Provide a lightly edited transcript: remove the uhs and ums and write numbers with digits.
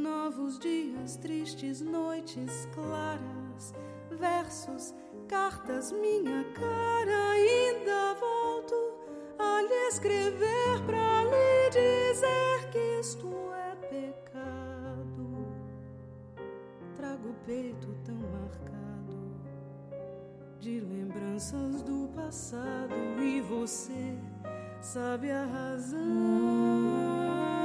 Novos dias, tristes noites claras, versos, cartas, minha cara. Ainda volto a lhe escrever pra lhe dizer que isto é pecado. Trago o peito tão marcado de lembranças do passado, e você sabe a razão.